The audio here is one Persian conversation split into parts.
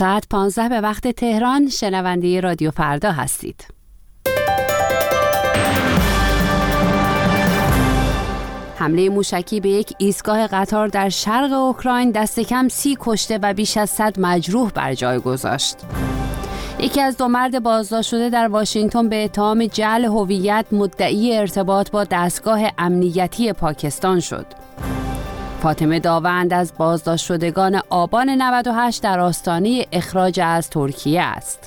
ساعت 15 به وقت تهران. شنونده رادیو فردا هستید. حمله موشکی به یک ایستگاه قطار در شرق اوکراین دست کم 30 کشته و بیش از 100 مجروح بر جای گذاشت. یکی از 2 مرد بازداشت شده در واشنگتن به اتهام جعل هویت مدعی ارتباط با دستگاه امنیتی پاکستان شد. فاطمه داوند از بازداشت شدگان آبان 98 در آستانه اخراج از ترکیه است.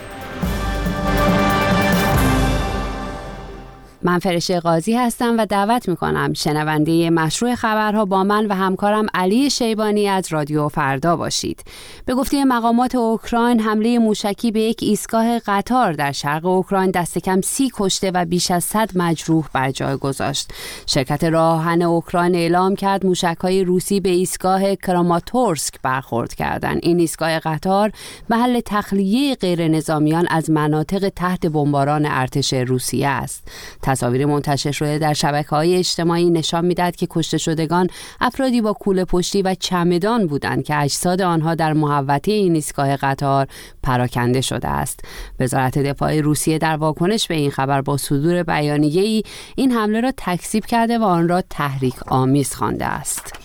من فرشته قاضی هستم و دعوت میکنم شنونده مشروع خبرها با من و همکارم علی شیبانی از رادیو فردا باشید. به گفته مقامات اوکراین، حمله موشکی به یک ایستگاه قطار در شرق اوکراین دست کم 30 کشته و بیش از 100 مجروح بر جای گذاشت. شرکت راه آهن اوکراین اعلام کرد موشک‌های روسی به ایستگاه کراماتورسک برخورد کردند. این ایستگاه قطار محل تخلیه غیر نظامیان از مناطق تحت بمباران ارتش روسیه است. تصاویر منتشر شده در شبکه‌های اجتماعی نشان می‌دهد که کشته شدگان افرادی با کوله پشتی و چمدان بودند که اجساد آنها در محوطه این ایستگاه قطار پراکنده شده است. وزارت دفاع روسیه در واکنش به این خبر با صدور بیانیه‌ای این حمله را تکذیب کرده و آن را تحریک آمیز خوانده است.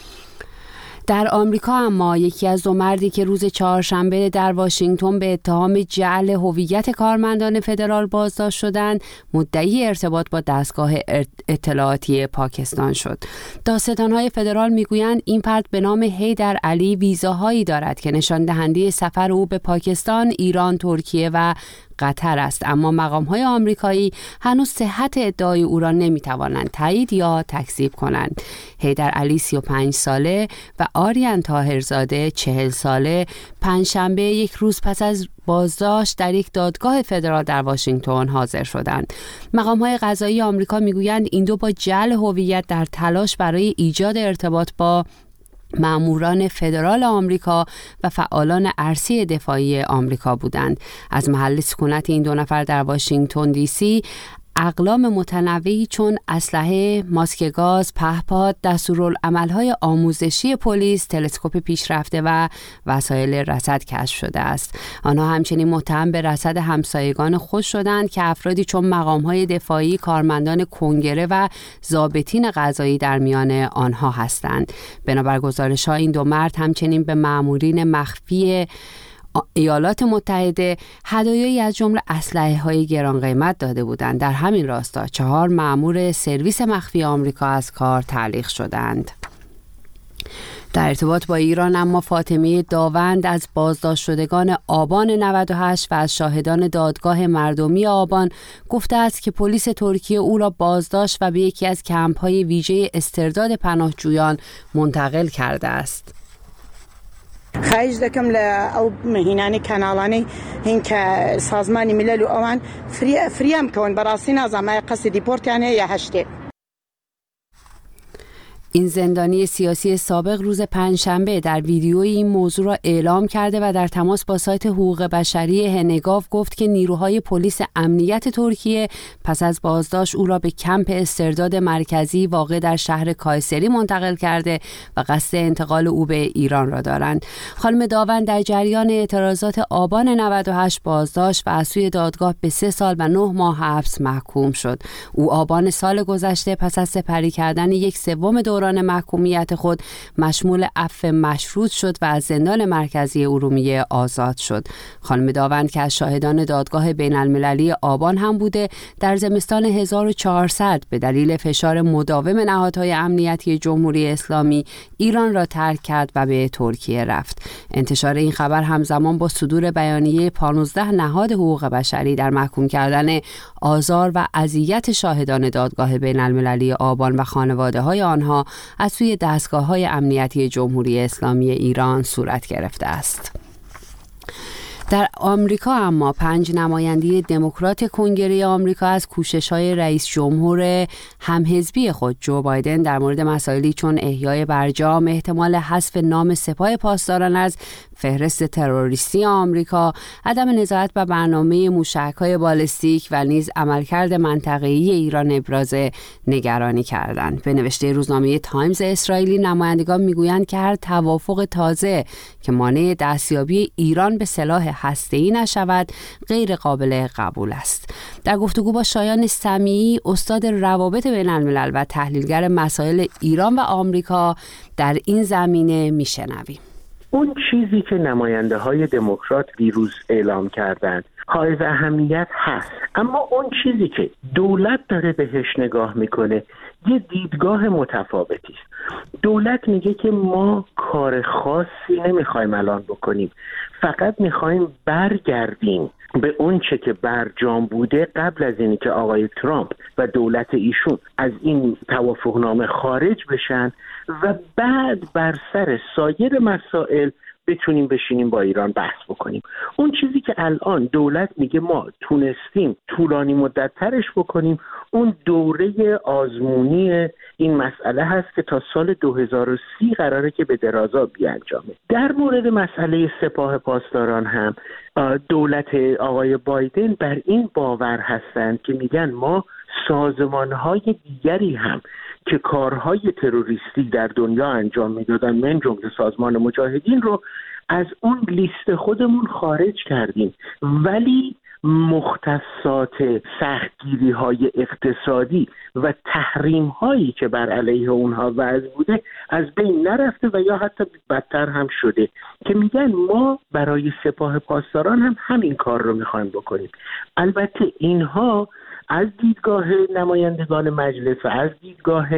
در آمریکا اما یکی از 2 مردی که روز چهارشنبه در واشنگتن به اتهام جعل هویت کارمندان فدرال بازداشت شدند، مدعی ارتباط با دستگاه اطلاعاتی پاکستان شد. دادستان‌های فدرال میگویند این فرد به نام حیدر علی ویزاهایی دارد که نشان دهنده سفر او به پاکستان، ایران، ترکیه و قطر است، اما مقام‌های آمریکایی هنوز صحت ادعای او را نمی‌توانند تایید یا تکذیب کنند. حیدر علی 35 ساله و آریان طاهرزاده 40 ساله پنجشنبه یک روز پس از بازداشت در یک دادگاه فدرال در واشنگتن حاضر شدند. مقام‌های قضایی آمریکا می‌گویند این 2 با جعل هویت در تلاش برای ایجاد ارتباط با ماموران فدرال آمریکا و فعالان ارضی دفاعی آمریکا بودند. از محل سکونت این 2 نفر در واشنگتن دی سی اقلام متنوعی چون اسلحه، ماسک گاز، پهپاد، دستورالعمل‌های آموزشی پلیس، تلسکوپ پیشرفته و وسایل رصد کشف شده است. آنها همچنین متهم به رصد همسایگان خود شدند که افرادی چون مقام‌های دفاعی، کارمندان کنگره و ضابطین قضایی در میان آنها هستند. بنابر گزارش‌ها این 2 مرد همچنین به مامورین مخفی ایالات متحده هدایایی از جمله اسلحه‌های گران قیمت داده بودند. در همین راستا 4 مأمور سرویس مخفی آمریکا از کار تعلیق شدند. در ارتباط با ایران اما فاطمه داوند از بازداشت شدگان آبان 98 و از شاهدان دادگاه مردمی آبان گفته است که پلیس ترکیه او را بازداشت و به یکی از کمپ‌های ویژه استرداد پناهجویان منتقل کرده است. خواهش دکم او مهینانی کانالانی هین که سازمانی ملل و آوان فریم کن براسی نظام قصد دیپورت یعنی یا هشته. این زندانی سیاسی سابق روز پنجشنبه در ویدیویی این موضوع را اعلام کرده و در تماس با سایت حقوق بشری هنگاف گفت که نیروهای پلیس امنیت ترکیه پس از بازداشت او را به کمپ استرداد مرکزی واقع در شهر کایسری منتقل کرده و قصد انتقال او به ایران را دارند. خانم داوند در جریان اعتراضات آبان 98 بازداشت و از سوی دادگاه به 3 سال و 9 ماه حبس محکوم شد. او آبان سال گذشته پس از سپری کردن 1/3 دوران محکومیت خود مشمول عفو مشروط شد و از زندان مرکزی ارومیه آزاد شد. خانم داوند که از شاهدان دادگاه بین المللی آبان هم بوده، در زمستان 1400 به دلیل فشار مداوم نهادهای امنیتی جمهوری اسلامی ایران را ترک کرد و به ترکیه رفت. انتشار این خبر همزمان با صدور بیانیه 15 نهاد حقوق بشری در محکوم کردن آزار و اذیت شاهدان دادگاه بین المللی آبان و خانواده‌های آنها از سوی دستگاه‌های امنیتی جمهوری اسلامی ایران صورت گرفته است. در آمریکا اما 5 نماینده دموکرات کنگره آمریکا از کوشش‌های رئیس جمهور همحزبی خود جو بایدن در مورد مسائلی چون احیای برجام، احتمال حذف نام سپاه پاسداران از فهرست تروریستی آمریکا، عدم نظارت بر برنامه موشک‌های بالستیک و نیز عملکرد منطقه‌ای ایران ابراز نگرانی کردند. به نوشته روزنامه تایمز اسرائیلی، نمایندگان میگویند که هر توافق تازه که مانع دستیابی ایران به سلاح هسته‌ای نشود غیر قابل قبول است. در گفتگو با شایان سمیعی، استاد روابط بین الملل و تحلیلگر مسائل ایران و آمریکا، در این زمینه میشنویم. اون چیزی که نماینده های دموکرات دیروز اعلام کردند حائز اهمیت هست، اما اون چیزی که دولت داره بهش نگاه میکنه یه دیدگاه متفاوتی است. دولت میگه که ما کار خاصی نمیخوایم الان بکنیم، فقط میخوایم برگردیم به اون چه که برجام بوده قبل از اینی که آقای ترامپ و دولت ایشون از این توافقنامه خارج بشن و بعد بر سر سایر مسائل بتونیم بشینیم با ایران بحث بکنیم. اون چیزی که الان دولت میگه ما تونستیم طولانی مدت ترش بکنیم، اون دوره آزمونی این مسئله هست که تا سال 2030 قراره که به درازا بیانجامه. در مورد مسئله سپاه پاسداران هم دولت آقای بایدن بر این باور هستند که میگن ما سازمان‌های دیگری هم که کارهای تروریستی در دنیا انجام میدادن، من جمله سازمان مجاهدین رو از اون لیست خودمون خارج کردیم، ولی مختصات سختگیری‌های اقتصادی و تحریم‌هایی که بر علیه اونها وضع بوده از بین نرفته و یا حتی بدتر هم شده که میگن ما برای سپاه پاسداران هم همین کار رو میخوایم بکنیم. البته اینها از دیدگاه نمایندگان مجلس و از دیدگاه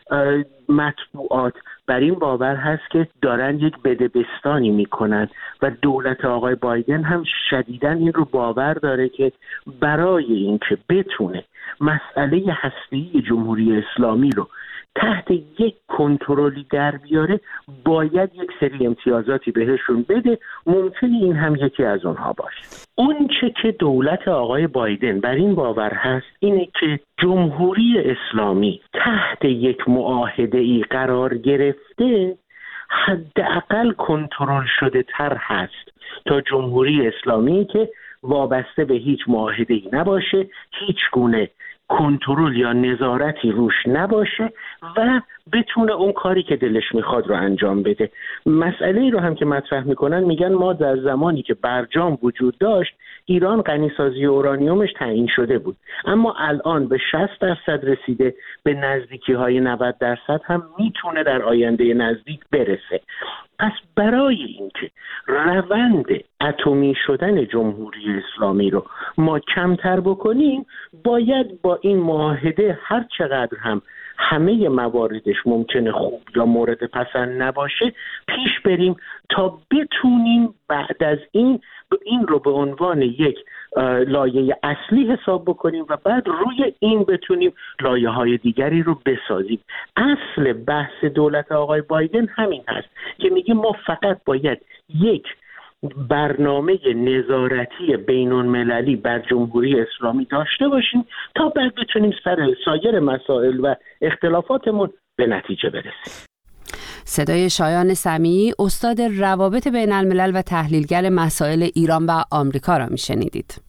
مطبوعات بر این باور هست که دارن یک بدبستانی میکنن و دولت آقای بایدن هم شدیداً این رو باور داره که برای اینکه بتونه مسئله هسته‌ای جمهوری اسلامی رو تحت یک کنترلی در بیاره باید یک سری امتیازاتی بهشون بده. ممکنه این هم یکی از اونها باشه. اون چه که دولت آقای بایدن بر این باور هست اینه که جمهوری اسلامی تحت یک معاهده‌ای قرار گرفته حداقل کنترل شده تر هست تا جمهوری اسلامی که وابسته به هیچ معاهده‌ای نباشه، هیچ گونه کنترل یا نظارتی روش نباشه و بتونه اون کاری که دلش میخواد رو انجام بده. مسئله رو هم که مطرح میکنن میگن ما در زمانی که برجام وجود داشت ایران غنیسازی اورانیومش تعیین شده بود، اما الان به 60% رسیده، به نزدیکی‌های 90% هم میتونه در آینده نزدیک برسه. پس برای اینکه روند اتمی شدن جمهوری اسلامی رو ما کمتر بکنیم باید با این معاهده هر چقدر هم همه مواردش ممکنه خوب یا مورد پسند نباشه پیش بریم تا بتونیم بعد از این رو به عنوان یک لایه اصلی حساب بکنیم و بعد روی این بتونیم لایه‌های دیگری رو بسازیم. اصل بحث دولت آقای بایدن همین هست که میگه ما فقط باید یک برنامه نظارتی بین‌المللی بر جمهوری اسلامی داشته باشیم تا بعد بتونیم سر سایر مسائل و اختلافاتمون به نتیجه برسیم. صدای شایان سمیعی، استاد روابط بین الملل و تحلیلگر مسائل ایران و آمریکا را میشنیدید.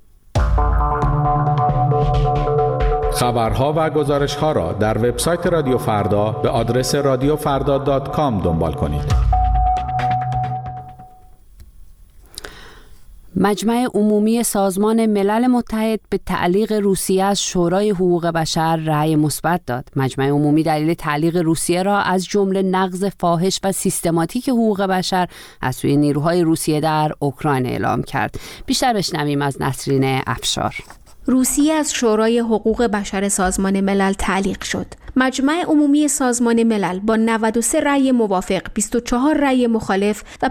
خبرها و گزارش‌ها را در وبسایت رادیو فردا به آدرس radiofarda.com دنبال کنید. مجمع عمومی سازمان ملل متحد به تعلیق روسیه از شورای حقوق بشر رأی مثبت داد. مجمع عمومی دلیل تعلیق روسیه را از جمله نقض فاحش و سیستماتیک حقوق بشر از سوی نیروهای روسیه در اوکراین اعلام کرد. بیشتر بشنویم از نسرین افشار. روسیه از شورای حقوق بشر سازمان ملل تعلیق شد. مجمع عمومی سازمان ملل با 93 رأی موافق، 24 رأی مخالف و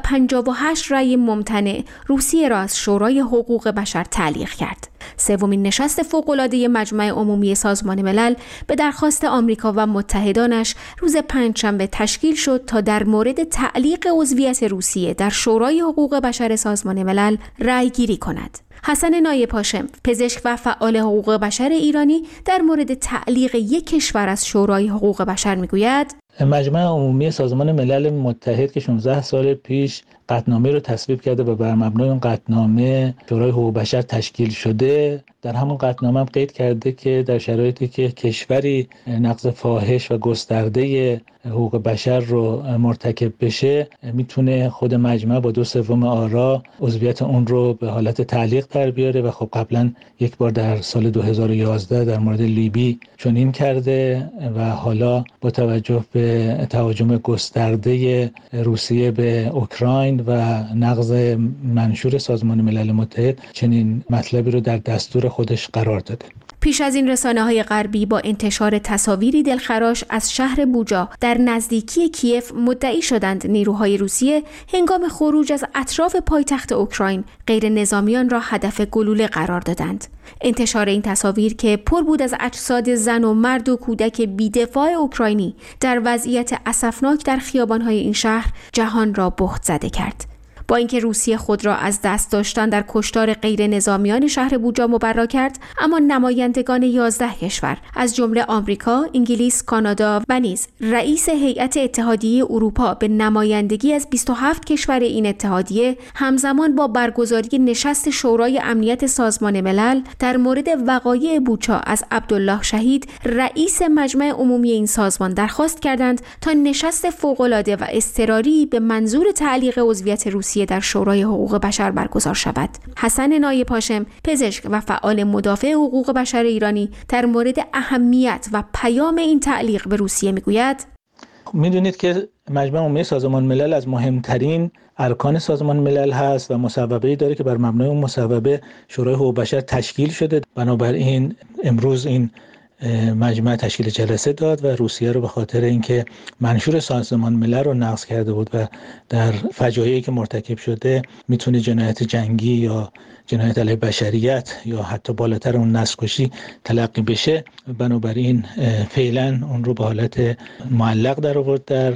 58 رأی ممتنع روسیه را از شورای حقوق بشر تعلیق کرد. سومین نشست فوق‌العاده مجمع عمومی سازمان ملل به درخواست آمریکا و متحدانش روز پنجشنبه تشکیل شد تا در مورد تعلیق عضویت روسیه در شورای حقوق بشر سازمان ملل رأی گیری کند. حسن نایب هاشم، پزشک و فعال حقوق بشر ایرانی، در مورد تعلیق یک کشور از شورای حقوق بشر میگوید: مجمع عمومی سازمان ملل متحد که 16 سال پیش قطعنامه رو تصویب کرده و بر مبنای اون قطعنامه شورای حقوق بشر تشکیل شده، در همون قطعنامه هم قید کرده که در شرایطی که کشوری نقض فاحش و گسترده حقوق بشر رو مرتکب بشه، میتونه خود مجمع با 2/3 آرا عضویت اون رو به حالت تعلیق در بیاره و خب قبلا یک بار در سال 2011 در مورد لیبی چنین کرده و حالا با توجه به تهاجم گسترده روسیه به اوکراین و نقض منشور سازمان ملل متحد چنین مطلبی رو در دستور خودش قرار داده. پیش از این رسانه‌های غربی با انتشار تصاویری دلخراش از شهر بوجا در نزدیکی کیف مدعی شدند نیروهای روسیه هنگام خروج از اطراف پایتخت اوکراین غیر نظامیان را هدف گلوله قرار دادند. انتشار این تصاویر که پر بود از اجساد زن و مرد و کودک بی‌دفاع اوکراینی در وضعیت اسفناک در خیابان‌های این شهر جهان را بهت زده کرد. با اینکه روسیه خود را از دست داشتن در کشتار غیر نظامیان شهر بوجا مبرا کرد، اما نمایندگان 11 کشور از جمله آمریکا، انگلیس، کانادا و نیز رئیس هیئت اتحادیه اروپا به نمایندگی از 27 کشور این اتحادیه همزمان با برگزاری نشست شورای امنیت سازمان ملل در مورد وقایع بوچا از عبدالله شهید، رئیس مجمع عمومی این سازمان، درخواست کردند تا نشست فوق‌العاده و اضطراری به منظور تعلیق عضویت روسیه در شورای حقوق بشر برگزار شود. حسن نایب هاشم، پزشک و فعال مدافع حقوق بشر ایرانی، در مورد اهمیت و پیام این تعلیق به روسیه میگوید: میدونید که مجمع عمومی سازمان ملل از مهمترین ارکان سازمان ملل هست و مصوبه‌ای داره که بر مبنای اون مصوبه شورای حقوق بشر تشکیل شده. بنابراین امروز این مجمع تشکیل جلسه داد و روسیه رو به خاطر اینکه منشور سازمان ملل رو نقض کرده بود و در فجایعی که مرتکب شده میتونه جنایت جنگی یا جنایت علیه بشریت یا حتی بالاتر اون نسل‌کشی تلقی بشه، بنابراین فعلا اون رو به حالت معلق در آورد در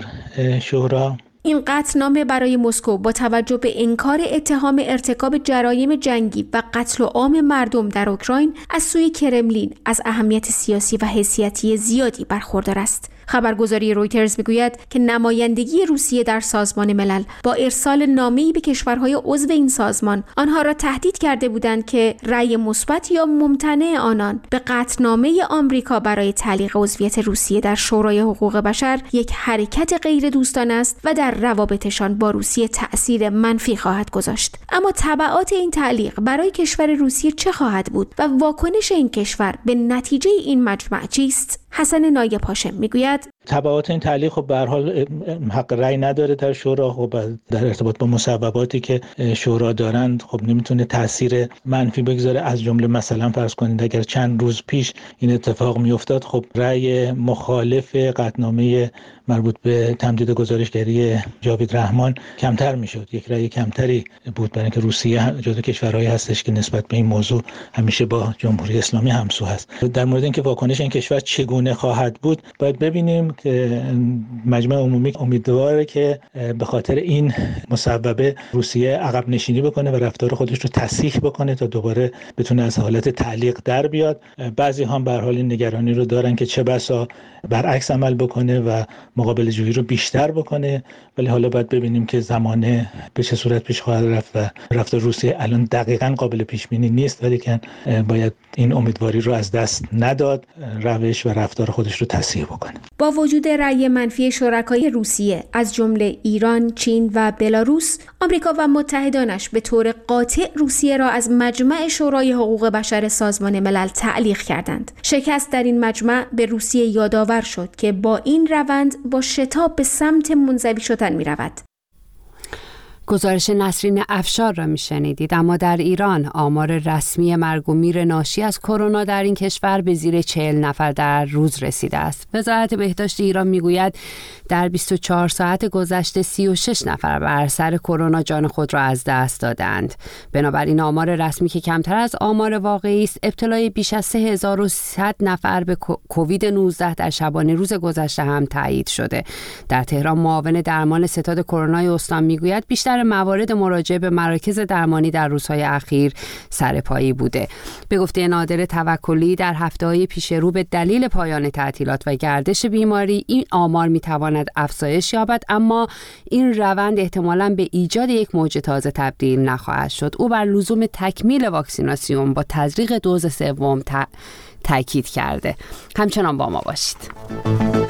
شورا. این قطعنامه برای مسکو با توجه به انکار اتهام ارتکاب جرایم جنگی و قتل عام مردم در اوکراین از سوی کرملین از اهمیت سیاسی و حیثیتی زیادی برخوردار است. خبرگزاری رویترز میگوید که نمایندگی روسیه در سازمان ملل با ارسال نامه‌ای به کشورهای عضو این سازمان آنها را تهدید کرده بودند که رأی مثبت یا ممتنع آنان به قطعنامه آمریکا برای تعلیق عضویت روسیه در شورای حقوق بشر یک حرکت غیر دوستانه است و در روابطشان با روسیه تأثیر منفی خواهد گذاشت. اما تبعات این تعلیق برای کشور روسیه چه خواهد بود و واکنش این کشور به نتیجه این مجمع چیست؟ حسن نایب هاشم میگوید: تبعات این تعلیق خب به هر حال حق رأی نداره در شورا. خب در ارتباط با مصوباتی که شورا دارند خب نمیتونه تاثیر منفی بگذاره. از جمله مثلا فرض کنید اگر چند روز پیش این اتفاق میافتاد، خب رأی مخالف قطعنامه مربوط به تمدید گزارشگری جاوید رحمان کمتر میشد، یک رأی کمتری بود، برای اینکه روسیه جزو کشورهایی هستش که نسبت به این موضوع همیشه با جمهوری اسلامی همسو هست. در مورد اینکه واکنش این کشور چگونه خواهد بود باید ببینیم که مجمع عمومی امیدواره که به خاطر این مصوبه روسیه عقب نشینی بکنه و رفتار خودش رو تصحیح بکنه تا دوباره بتونه از حالت تعلیق در بیاد. بعضی هم به هر حال این نگرانی رو دارن که چه بسا برعکس عمل بکنه و مقابل جویی رو بیشتر بکنه، ولی حالا باید ببینیم که زمانه به چه صورت پیش خواهد رفت و رفتار روسیه الان دقیقاً قابل پیش بینی نیست، ولی که باید این امیدواری رو از دست نداد، روش و رفتار خودش رو تصحیح بکنه. با وجود رأی منفی شرکای روسیه از جمله ایران، چین و بلاروس، آمریکا و متحدانش به طور قاطع روسیه را از مجمع شورای حقوق بشر سازمان ملل تعلیق کردند. شکست در این مجمع به روسیه یادآور شد که با این روند با شتاب به سمت منزوی شدن می رود. گزارش نسرین افشار را میشنیدید. اما در ایران آمار رسمی مرگ و میر ناشی از کرونا در این کشور به زیر 40 نفر در روز رسیده است. وزارت بهداشت ایران میگوید در 24 ساعت گذشته 36 نفر بر اثر کرونا جان خود را از دست دادند. بنابراین آمار رسمی که کمتر از آمار واقعی است، ابتلای بیش از 3100 نفر به کووید 19 در شبانه روز گذشته هم تایید شده. در تهران معاون درمان ستاد کرونای استان میگوید بیشتر موارد مراجعه به مراکز درمانی در روزهای اخیر سرپایی بوده. به گفته نادر توکلی در هفته‌های پیش رو به دلیل پایان تعطیلات و گردش بیماری این آمار میتواند افزایش یابد، اما این روند احتمالاً به ایجاد یک موج تازه تبدیل نخواهد شد. او بر لزوم تکمیل واکسیناسیون با تزریق دوز سوم تاکید کرده. همچنان با ما باشید.